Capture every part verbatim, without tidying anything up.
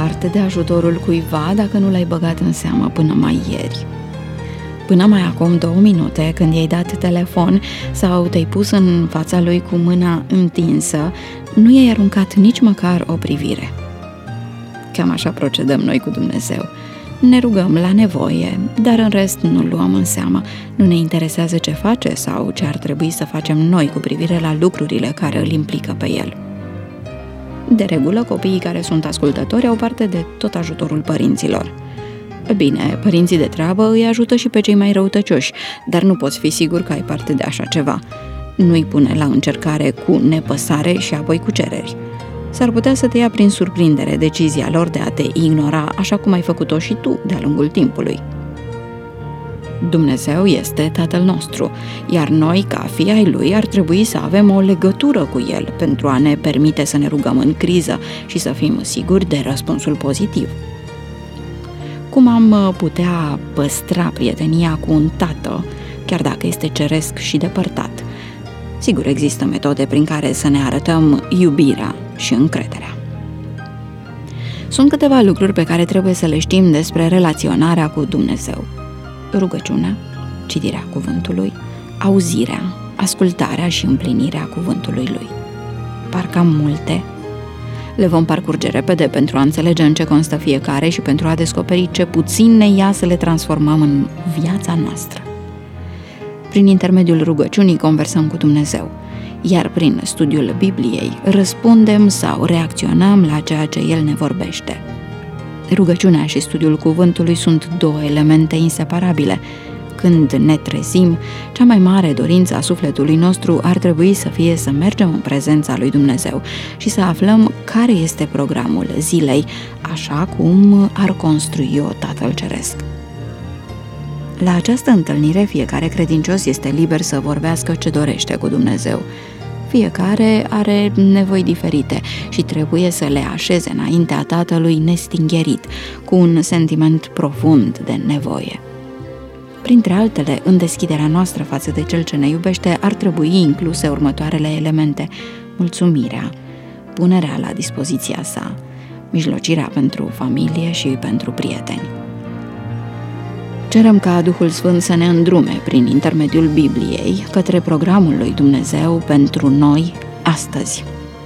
parte de ajutorul cuiva dacă nu l-ai băgat în seamă până mai ieri. Până mai acum două minute, când i-ai dat telefon sau te-ai pus în fața lui cu mâna întinsă, nu i-ai aruncat nici măcar o privire. Cam așa procedăm noi cu Dumnezeu. Ne rugăm la nevoie, dar în rest nu luăm în seamă. Nu ne interesează ce face sau ce ar trebui să facem noi cu privire la lucrurile care îl implică pe el. De regulă, copiii care sunt ascultători au parte de tot ajutorul părinților. Bine, părinții de treabă îi ajută și pe cei mai răutăcioși, dar nu poți fi sigur că ai parte de așa ceva. Nu-i pune la încercare cu nepăsare și apoi cu cereri. S-ar putea să te ia prin surprindere decizia lor de a te ignora, așa cum ai făcut-o și tu de-a lungul timpului. Dumnezeu este Tatăl nostru, iar noi, ca fii ai Lui, ar trebui să avem o legătură cu El pentru a ne permite să ne rugăm în criză și să fim siguri de răspunsul pozitiv. Cum am putea păstra prietenia cu un tată, chiar dacă este ceresc și depărtat? Sigur, există metode prin care să ne arătăm iubirea și încrederea. Sunt câteva lucruri pe care trebuie să le știm despre relaționarea cu Dumnezeu. Rugăciunea, citirea cuvântului, auzirea, ascultarea și împlinirea cuvântului Lui. Parcă am multe. Le vom parcurge repede pentru a înțelege în ce constă fiecare și pentru a descoperi ce puțin ne ia să le transformăm în viața noastră. Prin intermediul rugăciunii conversăm cu Dumnezeu, iar prin studiul Bibliei răspundem sau reacționăm la ceea ce El ne vorbește. Rugăciunea și studiul cuvântului sunt două elemente inseparabile. Când ne trezim, cea mai mare dorință a sufletului nostru ar trebui să fie să mergem în prezența lui Dumnezeu și să aflăm care este programul zilei, așa cum ar construi-o Tatăl Ceresc. La această întâlnire, fiecare credincios este liber să vorbească ce dorește cu Dumnezeu. Fiecare are nevoi diferite și trebuie să le așeze înaintea Tatălui nestingherit, cu un sentiment profund de nevoie. Printre altele, în deschiderea noastră față de Cel ce ne iubește, ar trebui incluse următoarele elemente: mulțumirea, punerea la dispoziția sa, mijlocirea pentru familie și pentru prieteni. Cerem ca Duhul Sfânt să ne îndrume prin intermediul Bibliei către programul lui Dumnezeu pentru noi astăzi.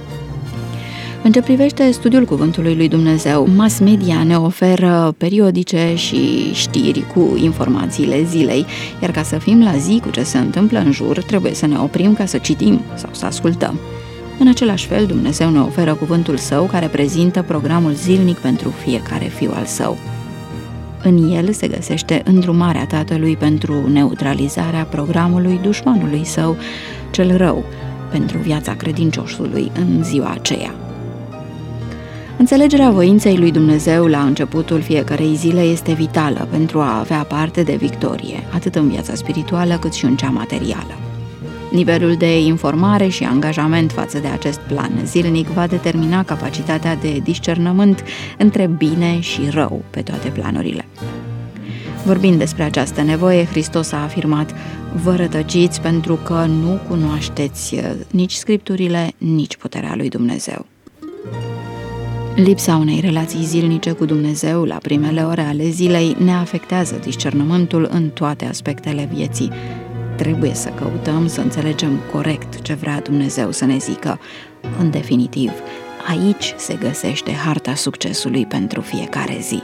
În ce privește studiul Cuvântului lui Dumnezeu, mass media ne oferă periodice și știri cu informațiile zilei, iar ca să fim la zi cu ce se întâmplă în jur, trebuie să ne oprim ca să citim sau să ascultăm. În același fel, Dumnezeu ne oferă Cuvântul Său, care prezintă programul zilnic pentru fiecare fiu al Său. În el se găsește îndrumarea Tatălui pentru neutralizarea programului dușmanului său, cel rău, pentru viața credinciosului în ziua aceea. Înțelegerea voinței lui Dumnezeu la începutul fiecărei zile este vitală pentru a avea parte de victorie, atât în viața spirituală cât și în cea materială. Nivelul de informare și angajament față de acest plan zilnic va determina capacitatea de discernământ între bine și rău pe toate planurile. Vorbind despre această nevoie, Hristos a afirmat: vă rătăciți pentru că nu cunoașteți nici Scripturile, nici puterea lui Dumnezeu. Lipsa unei relații zilnice cu Dumnezeu la primele ore ale zilei ne afectează discernământul în toate aspectele vieții. Trebuie să căutăm să înțelegem corect ce vrea Dumnezeu să ne zică. În definitiv, aici se găsește harta succesului pentru fiecare zi.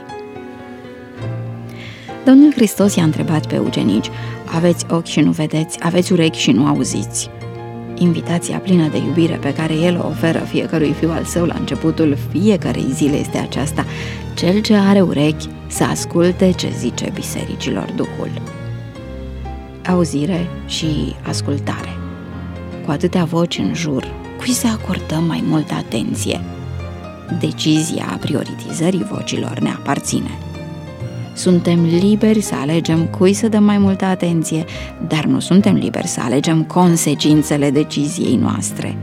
Domnul Hristos i-a întrebat pe ucenici: aveți ochi și nu vedeți, aveți urechi și nu auziți. Invitația plină de iubire pe care El o oferă fiecărui fiu al Său la începutul fiecărei zile este aceasta: cel ce are urechi să asculte ce zice bisericilor Duhul. Auzire și ascultare. Cu atâtea voci în jur, cui să acordăm mai multă atenție? Decizia prioritizării vocilor ne aparține. Suntem liberi să alegem cui să dăm mai multă atenție, dar nu suntem liberi să alegem consecințele deciziei noastre.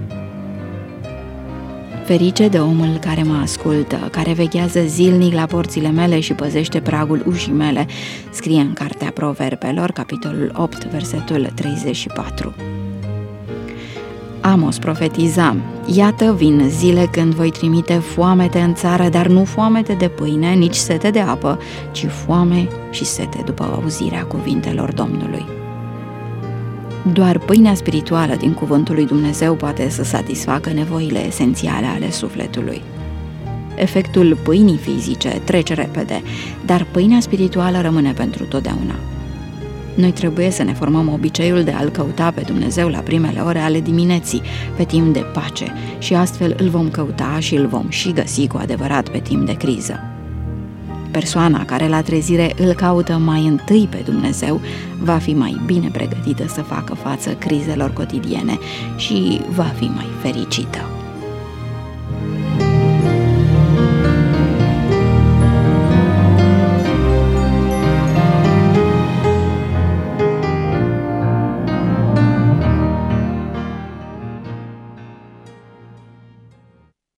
Ferice de omul care mă ascultă, care veghează zilnic la porțile mele și păzește pragul ușii mele, scrie în Cartea Proverbelor, capitolul opt, versetul treizeci și patru. Amos profetiza: iată, vin zile când voi trimite foamete în țară, dar nu foamete de pâine, nici sete de apă, ci foame și sete după auzirea cuvintelor Domnului. Doar pâinea spirituală din cuvântul lui Dumnezeu poate să satisfacă nevoile esențiale ale sufletului. Efectul pâinii fizice trece repede, dar pâinea spirituală rămâne pentru totdeauna. Noi trebuie să ne formăm obiceiul de a-L căuta pe Dumnezeu la primele ore ale dimineții, pe timp de pace, și astfel îl vom căuta și îl vom și găsi cu adevărat pe timp de criză. Persoana care la trezire îl caută mai întâi pe Dumnezeu va fi mai bine pregătită să facă față crizelor cotidiene și va fi mai fericită.